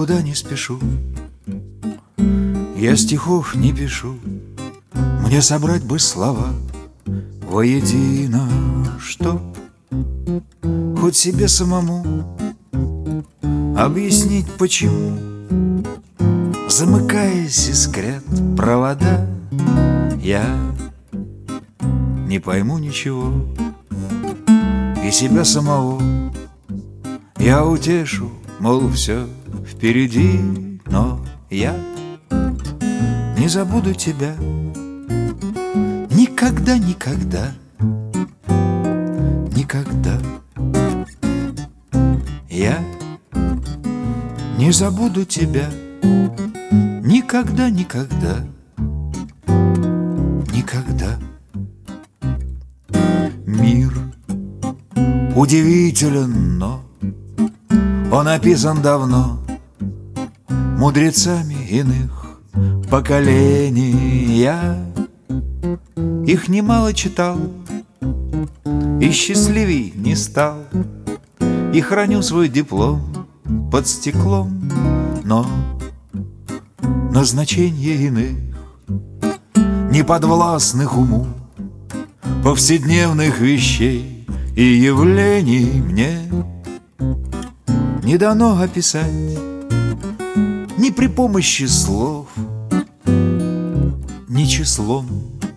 никуда не спешу, я стихов не пишу. Мне собрать бы слова воедино, чтоб хоть себе самому объяснить, почему, замыкаясь, искрят провода. Я не пойму ничего, и себя самого я утешу, мол, все впереди, но я не забуду тебя никогда, никогда, никогда. Я не забуду тебя никогда, никогда, никогда. Мир удивителен, но он описан давно мудрецами иных поколений. Я их немало читал и счастливей не стал, и храню свой диплом под стеклом, но назначение иных, неподвластных уму, повседневных вещей и явлений мне не дано описать ни при помощи слов, ни числом.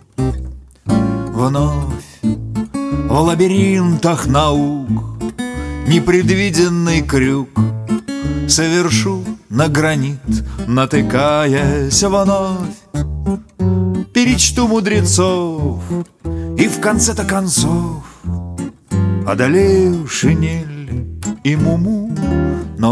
Вновь в лабиринтах наук непредвиденный крюк совершу на гранит, натыкаясь вновь. Перечту мудрецов и в конце-то концов одолею шинель и муму. Но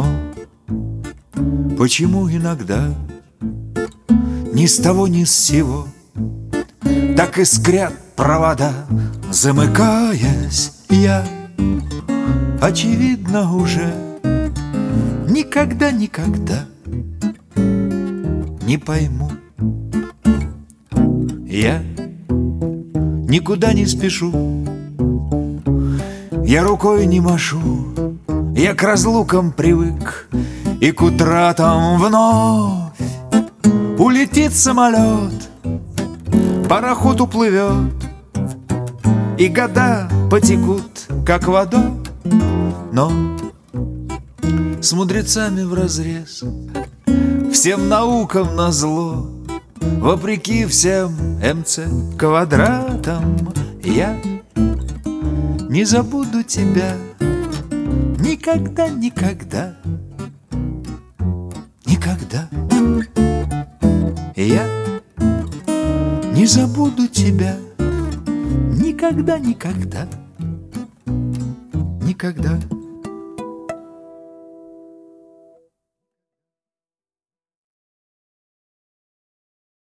почему иногда ни с того ни с сего так искрят провода, замыкаясь, я очевидно уже никогда, никогда не пойму. Я никуда не спешу, я рукой не машу, я к разлукам привык, и к утратам вновь улетит самолет, пароход уплывет, и года потекут, как вода. Но с мудрецами вразрез, всем наукам назло, вопреки всем МЦ квадратам, я не забуду тебя никогда, никогда, никогда. Я не забуду тебя никогда, никогда, никогда.